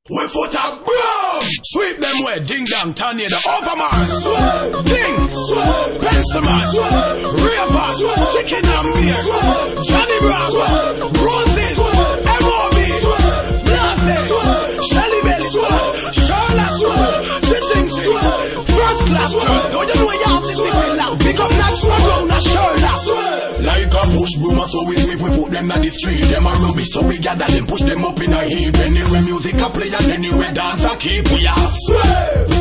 We foot a boom, sweep them way, ding dong, tornado, overmars, ding, Pensaman, Raver, Chicken and Beer, Johnny Bravo, Roses, M.O.B, Blase, Shelly Belly, Charlotte, Chiching, First Class Girl, don't you know you have this big now? Pick up that swag round that Charlotte. Like a push broom, so we sweep, we put them at the street. Them are rubbish, so we gather them, push them up in a heap. Anyway music a play and anyway dance a keep. We are sweep.